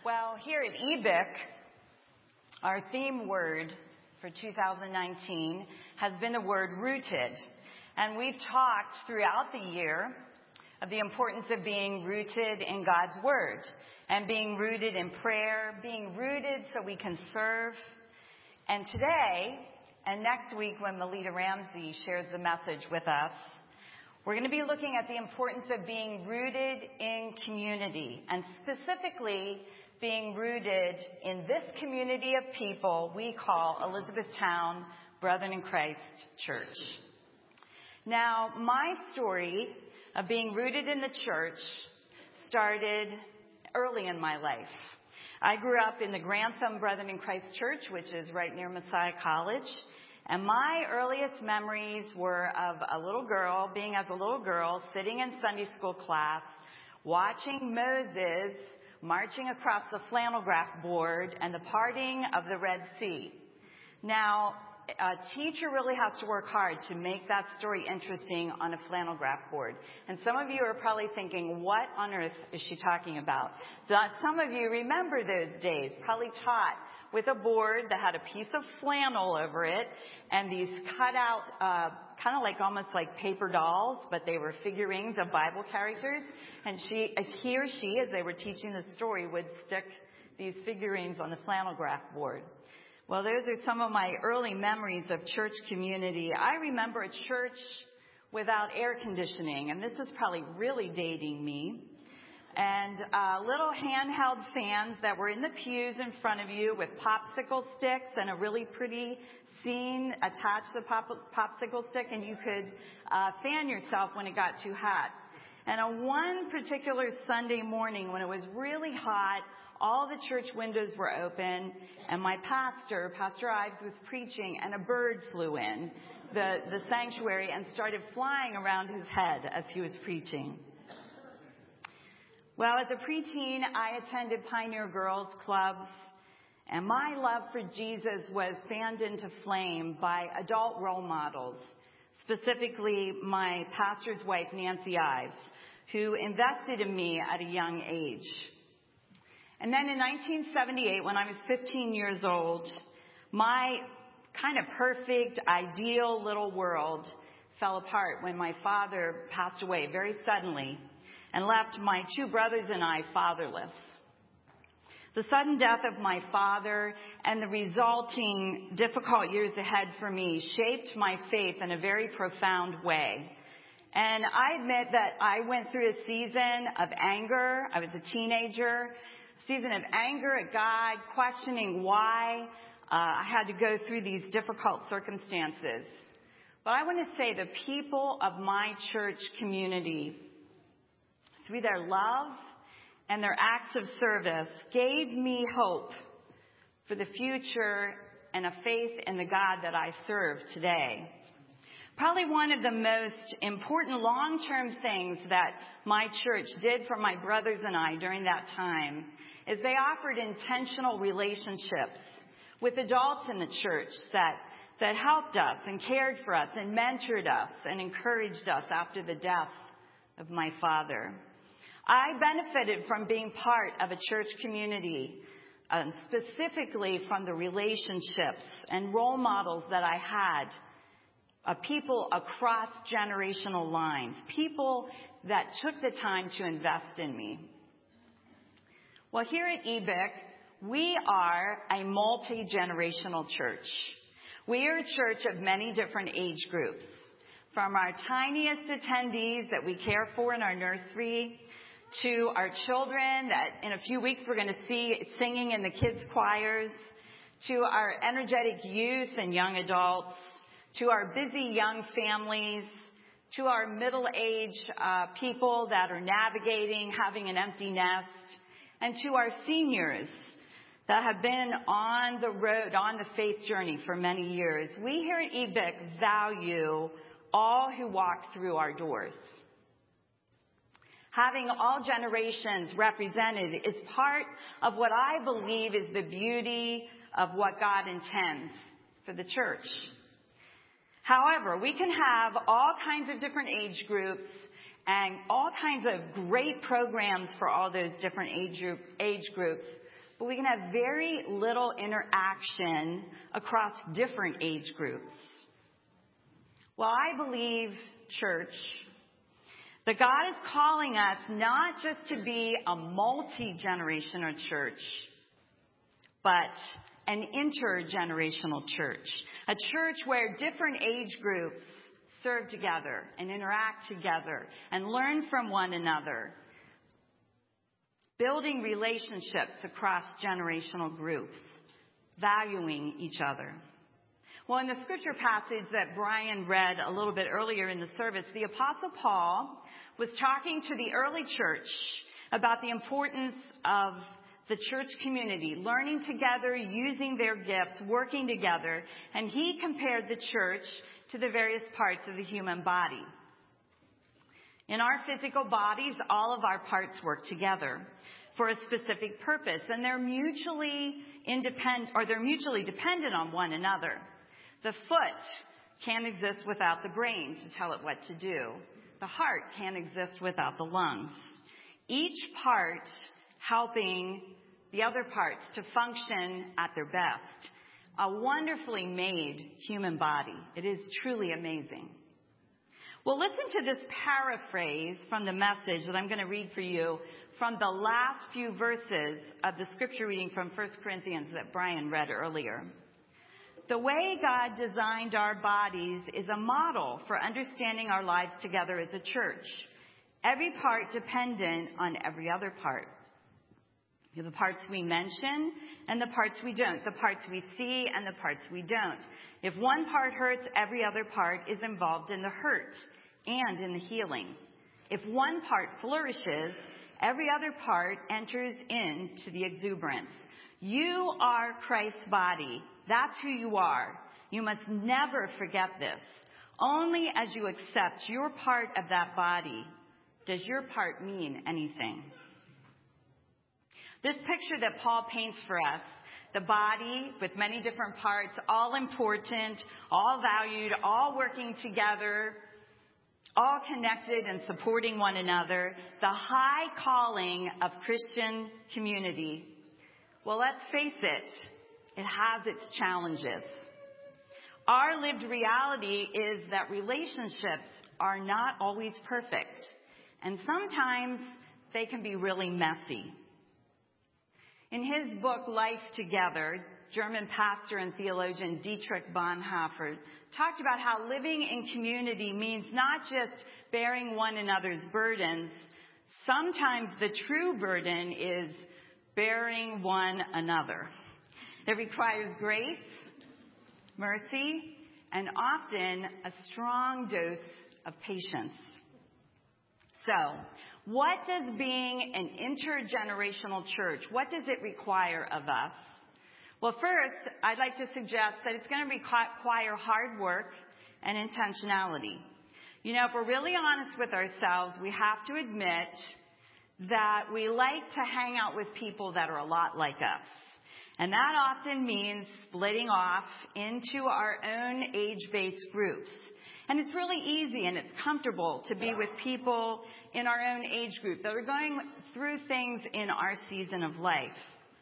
Well, here at EBIC, our theme word for 2019 has been the word rooted. And we've talked throughout the year of the importance of being rooted in God's Word and being rooted in prayer, being rooted so we can serve. And today, and next week when Melita Ramsey shares the message with us, we're going to be looking at the importance of being rooted in community, and specifically being rooted in this community of people we call Elizabethtown Brethren in Christ Church. Now, my story of being rooted in the church started early in my life. I grew up in the Grantham Brethren in Christ Church, which is right near Messiah College. And my earliest memories were of being as a little girl, sitting in Sunday school class, watching Moses marching across the flannel graph board and the parting of the Red Sea. Now, a teacher really has to work hard to make that story interesting on a flannel graph board. And some of you are probably thinking, what on earth is she talking about? So some of you remember those days, probably taught with a board that had a piece of flannel over it and these cut out, kind of like almost like paper dolls, but they were figurines of Bible characters. And he or she, as they were teaching the story, would stick these figurines on the flannel graph board. Well, those are some of my early memories of church community. I remember a church without air conditioning, and this is probably really dating me. And little handheld fans that were in the pews in front of you with popsicle sticks and a really pretty scene attached to the popsicle stick, and you could fan yourself when it got too hot. And on one particular Sunday morning when it was really hot, all the church windows were open, and my Pastor Ives, was preaching, and a bird flew in the sanctuary and started flying around his head as he was preaching. Well, as a preteen, I attended Pioneer Girls Clubs, and my love for Jesus was fanned into flame by adult role models, specifically my pastor's wife, Nancy Ives, who invested in me at a young age. And then in 1978, when I was 15 years old, my kind of perfect, ideal little world fell apart when my father passed away very suddenly and left my two brothers and I fatherless. The sudden death of my father and the resulting difficult years ahead for me shaped my faith in a very profound way. And I admit that I went through a season of anger. I was a teenager. Season of anger at God, questioning why I had to go through these difficult circumstances. But I want to say the people of my church community, through their love and their acts of service, gave me hope for the future and a faith in the God that I serve today. Probably one of the most important long-term things that my church did for my brothers and I during that time is they offered intentional relationships with adults in the church that helped us and cared for us and mentored us and encouraged us after the death of my father. I benefited from being part of a church community, specifically from the relationships and role models that I had, people across generational lines, people that took the time to invest in me. Well, here at EBIC, we are a multi-generational church. We are a church of many different age groups, from our tiniest attendees that we care for in our nursery, to our children that in a few weeks we're going to see singing in the kids' choirs, to our energetic youth and young adults, to our busy young families, to our middle-aged people that are navigating, having an empty nest, and to our seniors that have been on the road, on the faith journey for many years. We here at EBIC value all who walk through our doors. Having all generations represented is part of what I believe is the beauty of what God intends for the church. However, we can have all kinds of different age groups and all kinds of great programs for all those different age groups. but we can have very little interaction across different age groups. Well, I believe, church, that God is calling us not just to be a multi-generational church, but an intergenerational church. A church where different age groups serve together and interact together and learn from one another. Building relationships across generational groups, valuing each other. Well, in the scripture passage that Brian read a little bit earlier in the service, the Apostle Paul was talking to the early church about the importance of the church community, learning together, using their gifts, working together, and he compared the church to the various parts of the human body. In our physical bodies, all of our parts work together for a specific purpose, and they're mutually dependent on one another. The foot can't exist without the brain to tell it what to do. The heart can't exist without the lungs. Each part helping the other parts to function at their best. A wonderfully made human body. It is truly amazing. Well, listen to this paraphrase from the Message that I'm going to read for you from the last few verses of the scripture reading from 1 Corinthians that Brian read earlier. The way God designed our bodies is a model for understanding our lives together as a church. Every part dependent on every other part. The parts we mention and the parts we don't. The parts we see and the parts we don't. If one part hurts, every other part is involved in the hurt and in the healing. If one part flourishes, every other part enters into the exuberance. You are Christ's body. That's who you are. You must never forget this. Only as you accept your part of that body does your part mean anything. This picture that Paul paints for us, the body with many different parts, all important, all valued, all working together, all connected and supporting one another, the high calling of Christian community. Well, let's face it, it has its challenges. Our lived reality is that relationships are not always perfect, and sometimes they can be really messy. In his book, Life Together, German pastor and theologian Dietrich Bonhoeffer talked about how living in community means not just bearing one another's burdens. Sometimes the true burden is bearing one another. It requires grace, mercy, and often a strong dose of patience. So, what does being an intergenerational church, what does it require of us? Well, first, I'd like to suggest that it's going to require hard work and intentionality. You know, if we're really honest with ourselves, we have to admit that we like to hang out with people that are a lot like us. And that often means splitting off into our own age-based groups. And it's really easy and it's comfortable to be with people in our own age group that are going through things in our season of life.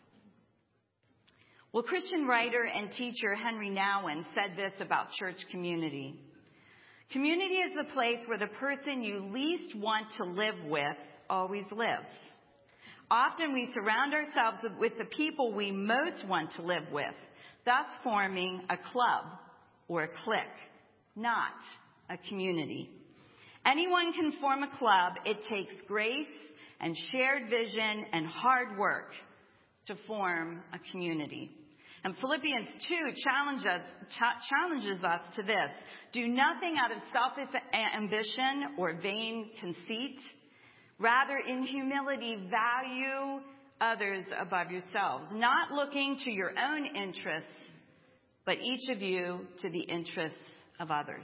Well, Christian writer and teacher Henry Nouwen said this about church community. Community is the place where the person you least want to live with always lives. Often we surround ourselves with the people we most want to live with, thus forming a club or a clique, not a community. Anyone can form a club. It takes grace and shared vision and hard work to form a community. And Philippians 2 challenges us to this. Do nothing out of selfish ambition or vain conceit. Rather, in humility, value others above yourselves, not looking to your own interests, but each of you to the interests of others.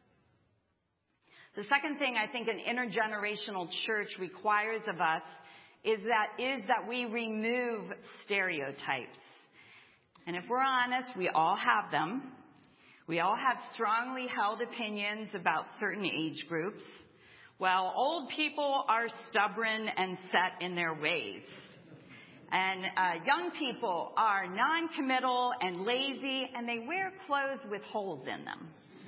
The second thing I think an intergenerational church requires of us is that we remove stereotypes. And if we're honest, we all have them. We all have strongly held opinions about certain age groups. Well, old people are stubborn and set in their ways. And young people are non-committal and lazy, and they wear clothes with holes in them.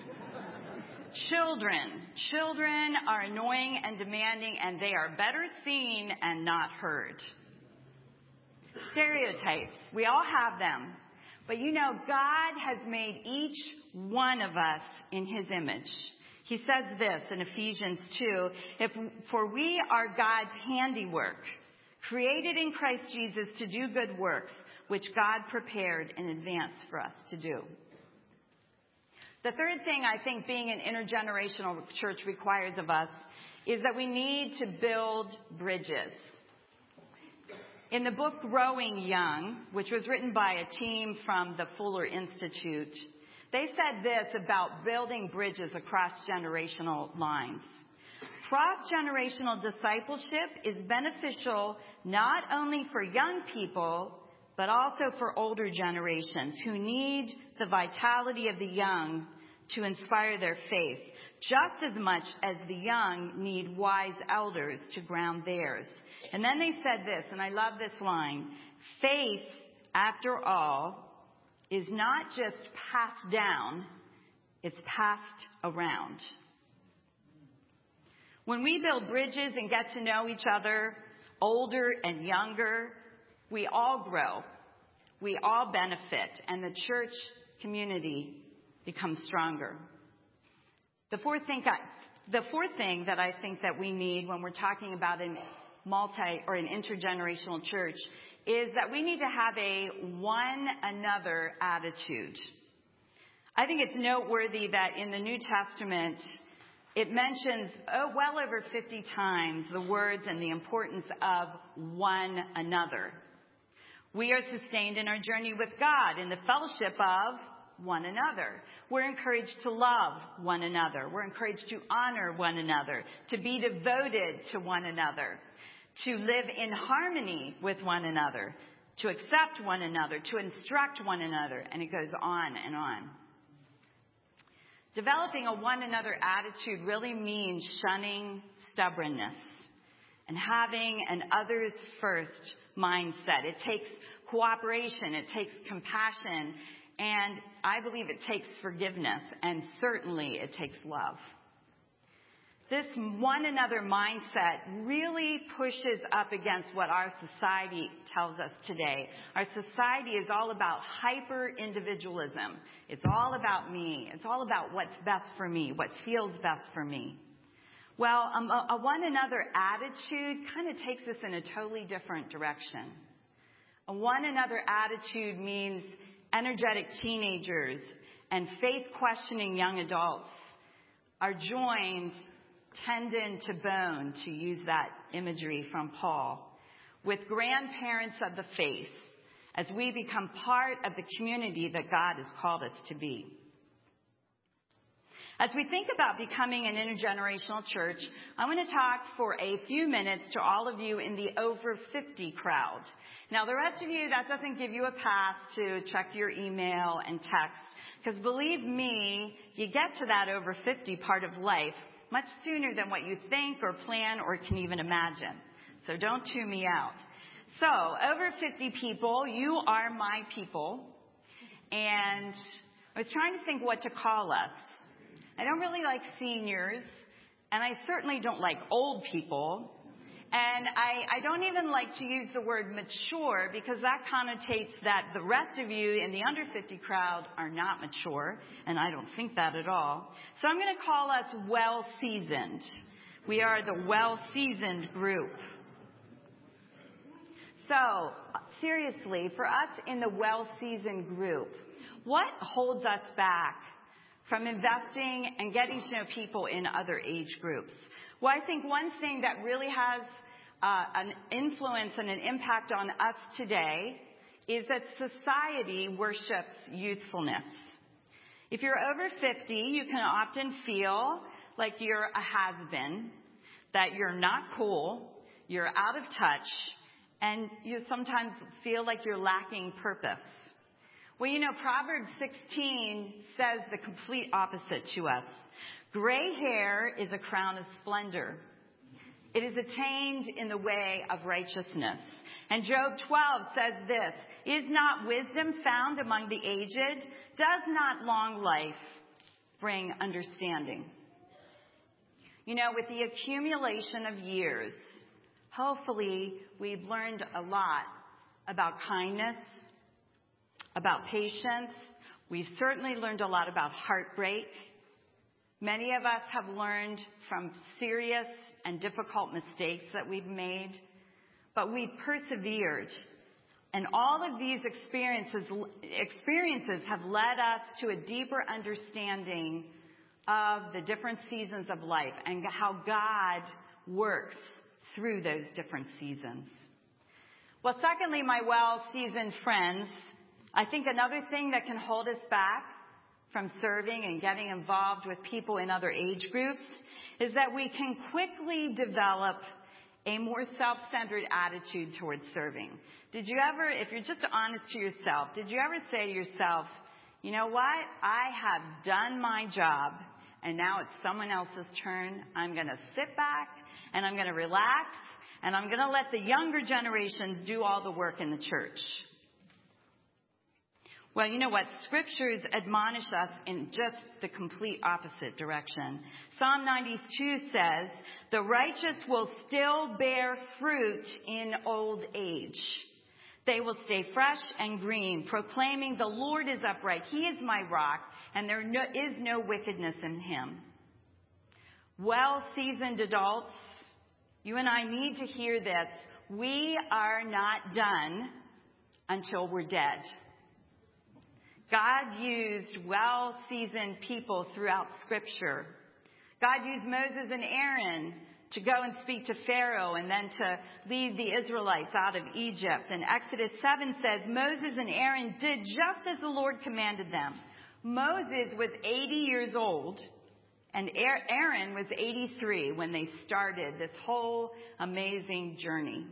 Children are annoying and demanding, and they are better seen and not heard. Stereotypes, we all have them. But you know, God has made each one of us in His image. He says this in Ephesians 2, for we are God's handiwork, created in Christ Jesus to do good works, which God prepared in advance for us to do. The third thing I think being an intergenerational church requires of us is that we need to build bridges. In the book Growing Young, which was written by a team from the Fuller Institute, they said this about building bridges across generational lines. Cross-generational discipleship is beneficial not only for young people, but also for older generations who need the vitality of the young to inspire their faith, just as much as the young need wise elders to ground theirs. And then they said this, and I love this line, faith, after all, is not just passed down, it's passed around. When we build bridges and get to know each other, older and younger, we all grow, we all benefit, and the church community becomes stronger. The fourth thing that I think that we need when we're talking about an intergenerational church is that we need to have a one another attitude. I think it's noteworthy that in the New Testament, it mentions well over 50 times the words and the importance of one another. We are sustained in our journey with God in the fellowship of one another. We're encouraged to love one another. We're encouraged to honor one another, to be devoted to one another, to live in harmony with one another, to accept one another, to instruct one another, and it goes on and on. Developing a one another attitude really means shunning stubbornness and having an others first mindset. It takes cooperation, it takes compassion, and I believe it takes forgiveness, and certainly it takes love. This one another mindset really pushes up against what our society tells us today. Our society is all about hyper-individualism. It's all about me. It's all about what's best for me, what feels best for me. Well, a one another attitude kind of takes us in a totally different direction. A one another attitude means energetic teenagers and faith-questioning young adults are joined tendon to bone, to use that imagery from Paul, with grandparents of the faith as we become part of the community that God has called us to be. As we think about becoming an intergenerational church, I want to talk for a few minutes to all of you in the over 50 crowd. Now, the rest of you, that doesn't give you a pass to check your email and text, because believe me, you get to that over 50 part of life much sooner than what you think or plan or can even imagine. So don't tune me out. So, over 50 people, you are my people. And I was trying to think what to call us. I don't really like seniors, and I certainly don't like old people. And I don't even like to use the word mature, because that connotates that the rest of you in the under 50 crowd are not mature, and I don't think that at all. So I'm going to call us well-seasoned. We are the well-seasoned group. So, seriously, for us in the well-seasoned group, what holds us back from investing and getting to know people in other age groups? Well, I think one thing that really has an influence and an impact on us today is that society worships youthfulness. If you're over 50, you can often feel like you're a has-been, that you're not cool, you're out of touch, and you sometimes feel like you're lacking purpose. Well, you know, Proverbs 16 says the complete opposite to us. Gray hair is a crown of splendor. It is attained in the way of righteousness. And Job 12 says this, "Is not wisdom found among the aged? Does not long life bring understanding?" You know, with the accumulation of years, hopefully we've learned a lot about kindness, about patience. We've certainly learned a lot about heartbreak. Many of us have learned from serious and difficult mistakes that we've made, but we've persevered. And all of these experiences have led us to a deeper understanding of the different seasons of life and how God works through those different seasons. Well, secondly, my well-seasoned friends, I think another thing that can hold us back from serving and getting involved with people in other age groups is that we can quickly develop a more self-centered attitude towards serving. Did you ever, if you're just honest to yourself, did you ever say to yourself, you know what? I have done my job and now it's someone else's turn. I'm going to sit back and I'm going to relax and I'm going to let the younger generations do all the work in the church. Well, you know what? Scriptures admonish us in just the complete opposite direction. Psalm 92 says, "The righteous will still bear fruit in old age. They will stay fresh and green, proclaiming the Lord is upright. He is my rock, and there is no wickedness in him." Well-seasoned adults, you and I need to hear this. We are not done until we're dead. God used well-seasoned people throughout Scripture. God used Moses and Aaron to go and speak to Pharaoh and then to lead the Israelites out of Egypt. And Exodus 7 says, Moses and Aaron did just as the Lord commanded them. Moses was 80 years old and Aaron was 83 when they started this whole amazing journey.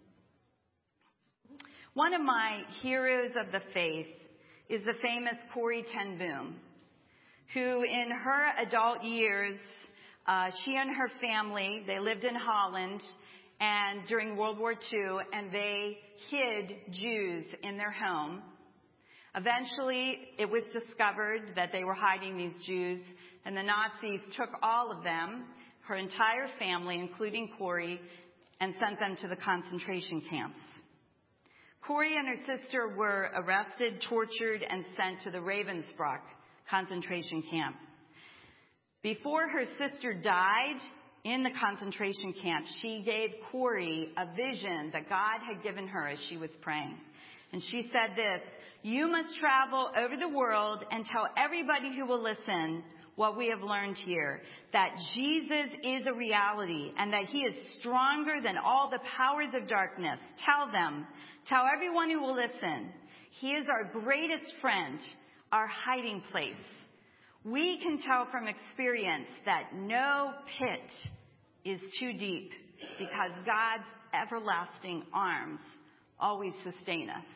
One of my heroes of the faith is the famous Corrie ten Boom, who in her adult years, she and her family, they lived in Holland and during World War II, and they hid Jews in their home. Eventually, it was discovered that they were hiding these Jews, and the Nazis took all of them, her entire family, including Corrie, and sent them to the concentration camps. Corrie and her sister were arrested, tortured, and sent to the Ravensbrück concentration camp. Before her sister died in the concentration camp, she gave Corrie a vision that God had given her as she was praying. And she said this, "You must travel over the world and tell everybody who will listen what we have learned here, that Jesus is a reality and that he is stronger than all the powers of darkness. Tell everyone who will listen, he is our greatest friend, our hiding place. We can tell from experience that no pit is too deep because God's everlasting arms always sustain us."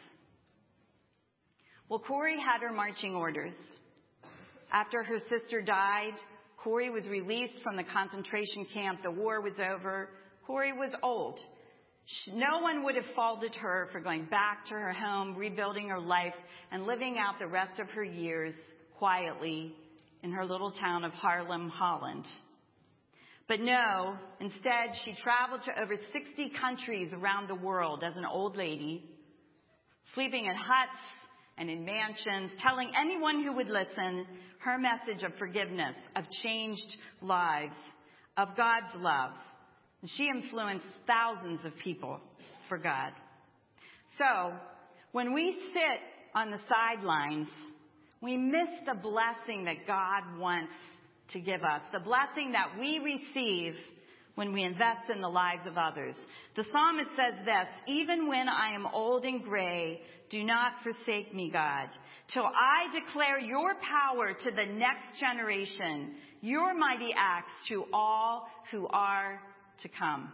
Well, Corrie had her marching orders. After her sister died, Corrie was released from the concentration camp. The war was over. Corrie was old. No one would have faulted her for going back to her home, rebuilding her life, and living out the rest of her years quietly in her little town of Haarlem, Holland. But no, instead, she traveled to over 60 countries around the world as an old lady, sleeping in huts and in mansions, telling anyone who would listen her message of forgiveness, of changed lives, of God's love. And she influenced thousands of people for God. So, when we sit on the sidelines, we miss the blessing that God wants to give us, the blessing that we receive when we invest in the lives of others. The psalmist says this, "Even when I am old and gray, do not forsake me, God, till I declare your power to the next generation, your mighty acts to all who are to come."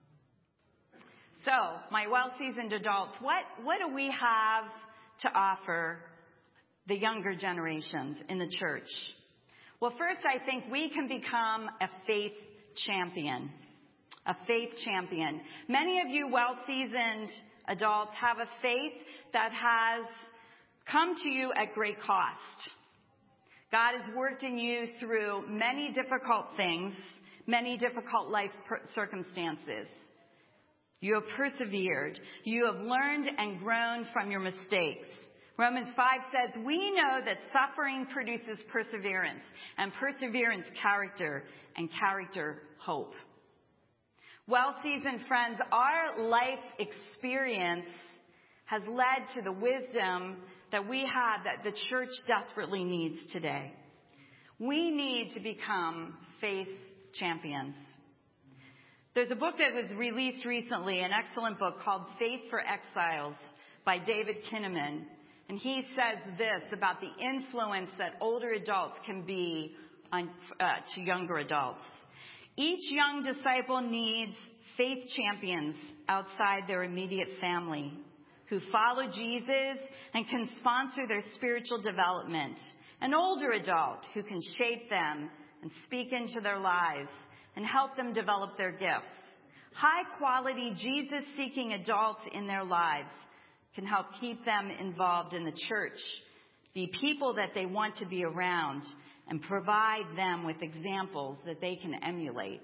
So, my well-seasoned adults, what do we have to offer the younger generations in the church? Well, first, I think we can become a faith champion. A faith champion. Many of you well-seasoned adults have a faith that has come to you at great cost. God has worked in you through many difficult things, many difficult life circumstances. You have persevered. You have learned and grown from your mistakes. Romans 5 says, we know that suffering produces perseverance, and perseverance, character, and character, hope. Well-seasoned friends, our life experience has led to the wisdom that we have that the church desperately needs today. We need to become faith champions. There's a book that was released recently, an excellent book called Faith for Exiles by David Kinnaman. And he says this about the influence that older adults can be on, to younger adults. Each young disciple needs faith champions outside their immediate family who follow Jesus and can sponsor their spiritual development. An older adult who can shape them and speak into their lives and help them develop their gifts. High-quality, Jesus-seeking adults in their lives can help keep them involved in the church, be people that they want to be around, and provide them with examples that they can emulate.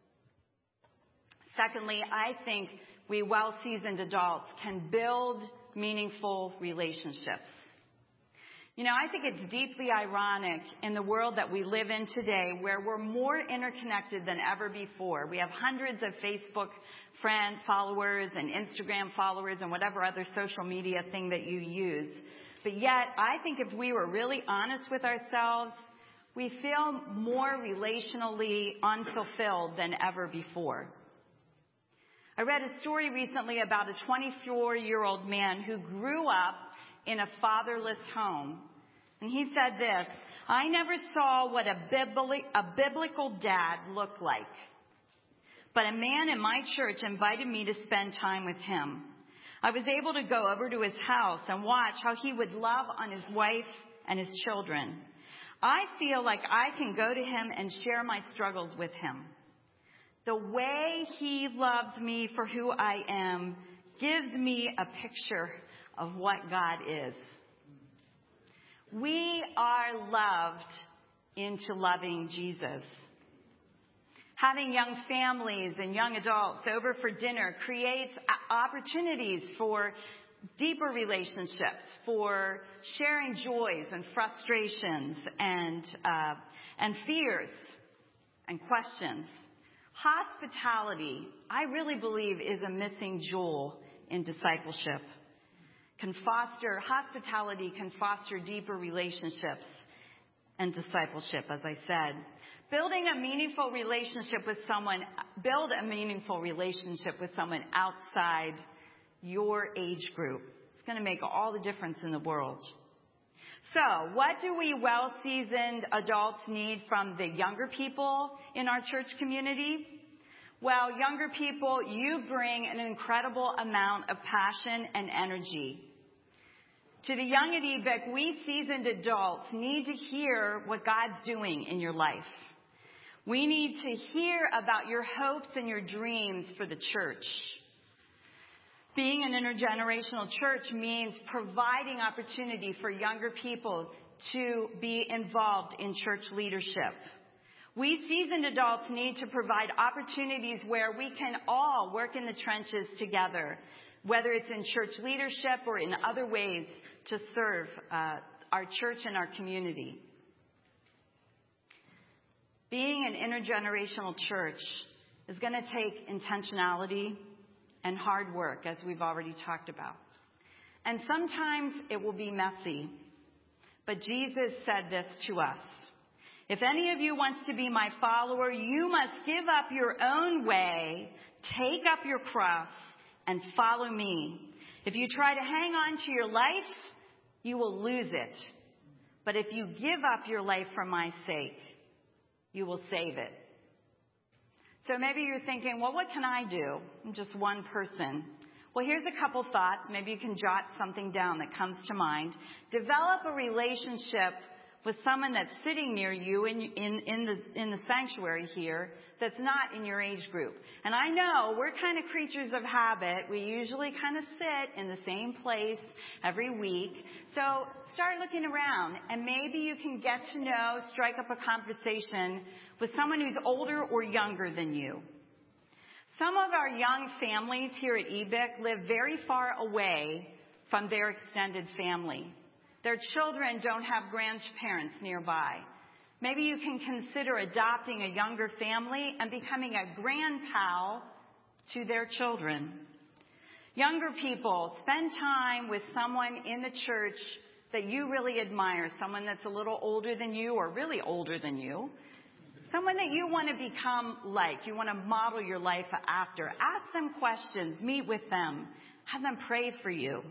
Secondly, I think we well-seasoned adults can build meaningful relationships. You know, I think it's deeply ironic in the world that we live in today where we're more interconnected than ever before. We have hundreds of Facebook friends, followers, and Instagram followers, and whatever other social media thing that you use. But yet, I think if we were really honest with ourselves, we feel more relationally unfulfilled than ever before. I read a story recently about a 24-year-old man who grew up in a fatherless home. And he said this, I never saw what a biblical dad looked like. But a man in my church invited me to spend time with him. I was able to go over to his house and watch how he would love on his wife and his children. I feel like I can go to him and share my struggles with him. The way he loves me for who I am gives me a picture of what God is. We are loved into loving Jesus. Having young families and young adults over for dinner creates opportunities for deeper relationships, for sharing joys and frustrations and fears and questions. Hospitality, I really believe, is a missing jewel in discipleship. Hospitality can foster deeper relationships and discipleship, as I said. Build a meaningful relationship with someone outside your age group. It's going to make all the difference in the world. So, what do we well-seasoned adults need from the younger people in our church community? Well, younger people, you bring an incredible amount of passion and energy. To the young at EVIC, we seasoned adults need to hear what God's doing in your life. We need to hear about your hopes and your dreams for the church. Being an intergenerational church means providing opportunity for younger people to be involved in church leadership. We seasoned adults need to provide opportunities where we can all work in the trenches together, whether it's in church leadership or in other ways to serve our church and our community. Being an intergenerational church is going to take intentionality and hard work, as we've already talked about. And sometimes it will be messy. But Jesus said this to us. If any of you wants to be my follower, you must give up your own way, take up your cross, and follow me. If you try to hang on to your life, you will lose it. But if you give up your life for my sake, you will save it. So maybe you're thinking, well, what can I do? I'm just one person. Well, here's a couple thoughts. Maybe you can jot something down that comes to mind. Develop a relationship with someone that's sitting near you in the sanctuary here that's not in your age group. And I know we're kind of creatures of habit. We usually kind of sit in the same place every week. So start looking around, and maybe you can get to know, strike up a conversation with someone who's older or younger than you. Some of our young families here at EBIC live very far away from their extended family. Their children don't have grandparents nearby. Maybe you can consider adopting a younger family and becoming a grandpal to their children. Younger people, spend time with someone in the church that you really admire, someone that's a little older than you or really older than you, someone that you want to become like, you want to model your life after. Ask them questions, meet with them, have them pray for you.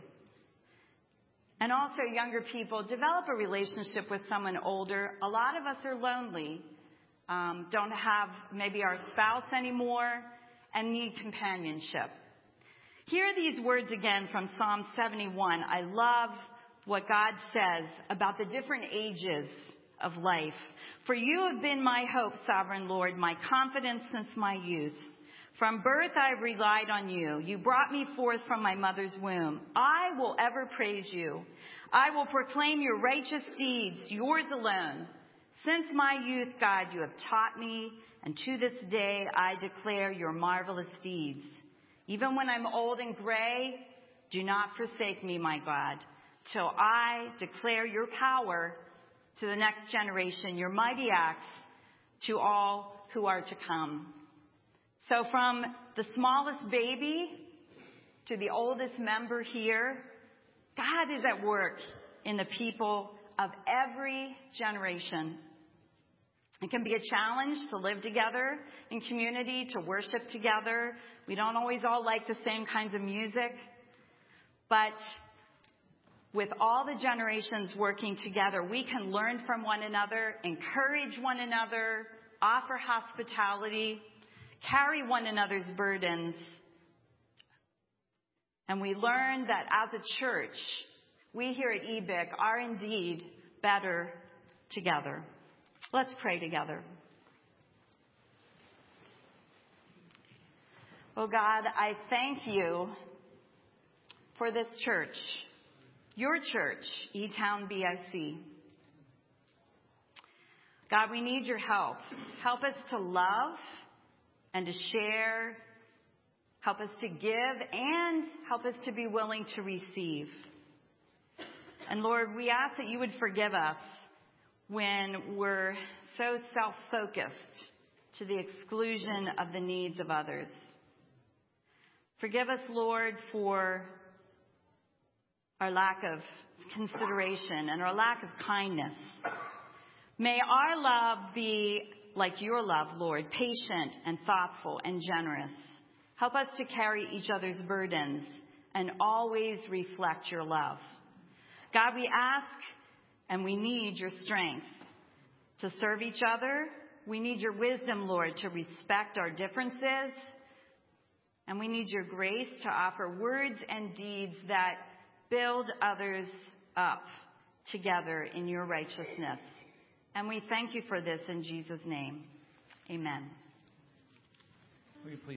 And also, younger people, develop a relationship with someone older. A lot of us are lonely, don't have maybe our spouse anymore, and need companionship. Hear these words again from Psalm 71. I love what God says about the different ages of life. For you have been my hope, sovereign Lord, my confidence since my youth. From birth I have relied on you. You brought me forth from my mother's womb. I will ever praise you. I will proclaim your righteous deeds, yours alone. Since my youth, God, you have taught me, and to this day I declare your marvelous deeds. Even when I'm old and gray, do not forsake me, my God, till I declare your power to the next generation, your mighty acts to all who are to come. So from the smallest baby to the oldest member here, God is at work in the people of every generation. It can be a challenge to live together in community, to worship together. We don't always all like the same kinds of music, but with all the generations working together, we can learn from one another, encourage one another, offer hospitality, carry one another's burdens. And we learn that as a church, we here at EBIC are indeed better together. Let's pray together. Oh God, I thank you for this church, your church, E-Town BIC. God, we need your help. Help us to love and to share. Help us to give, and help us to be willing to receive. And Lord, we ask that you would forgive us when we're so self-focused to the exclusion of the needs of others. Forgive us, Lord, for our lack of consideration and our lack of kindness. May our love be like your love, Lord, patient and thoughtful and generous. Help us to carry each other's burdens and always reflect your love. God, we ask and we need your strength to serve each other. We need your wisdom, Lord, to respect our differences. And we need your grace to offer words and deeds that build others up together in your righteousness. And we thank you for this in Jesus' name. Amen.